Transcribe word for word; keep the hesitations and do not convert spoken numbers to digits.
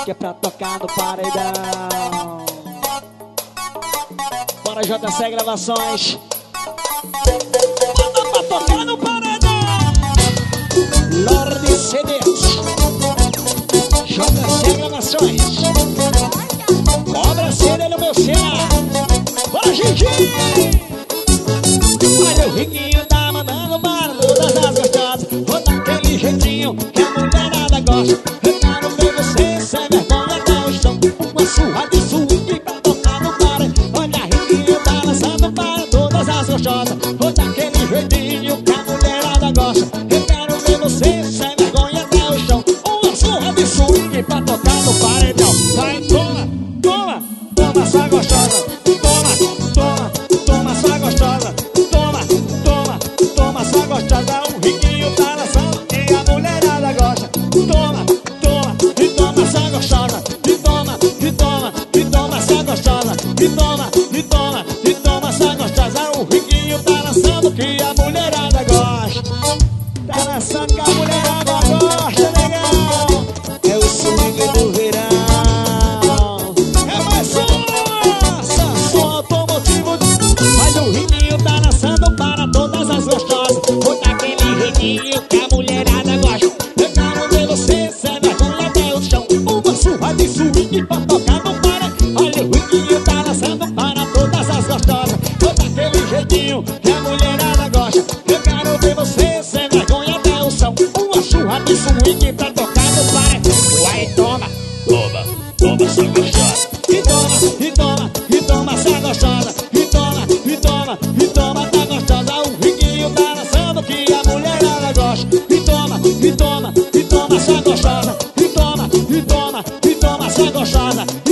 que é pra tocar no paredão. Bora J C Gravações. Bota pra tocar no paredão. Lorde C Ds, J C Gravações. Cobra C D no meu C A. Bora, Gigi! Olha o Riquinho tá mandando para todas as gostosas. Vou daquele jeitinho que a mulherada gosta. Eu quero ver você sem vergonha até o chão. Uma surra de swing pra tocar no paredão. Olha, Riquinho tá lançando para todas as gostosas. Vou daquele jeitinho que a mulherada gosta. Eu quero ver você sem vergonha até o chão. Uma surra de swing pra tocar no paredão. Vai, toma, toma, toma essa gostosa. Toma, toma, toma essa gostosa. Toma, toma, toma essa gostosa. O Riquinho tá lançando e a mulherada gosta. Toma, toma, e toma essa gostosa. E toma, e toma, e toma essa gostosa. E toma, e toma, e toma essa gostosa. O Riquinho tá lançando que a mulherada gosta. Tá lançando que a mulherada gosta, legal. É o swing do verão. É mais uma, som automotivo. Olha, o Riquinho tá lançando para todas as gostosas. Vou daquele jeitinho que a mulherada gosta. Eu quero ver você sem vergonha até o chão. Uma surra de swing pra tocar no paredão. Olha, o Riquinho tá lançando para todas as gostosas. Vou daquele jeitinho que a mulherada gosta. Eu quero ver você sem vergonha até o chão. Uma surra de swing pra tocar no paredão. Vai, toma, toma, toma essa gostosa. E toma, e toma, e toma essa gostosa. E toma, e toma, e toma essa gostosa. O Riquinho tá lançando que a mulherada gosta. E toma, e toma, e toma essa gostosa. E toma, e toma, e toma essa gostosa.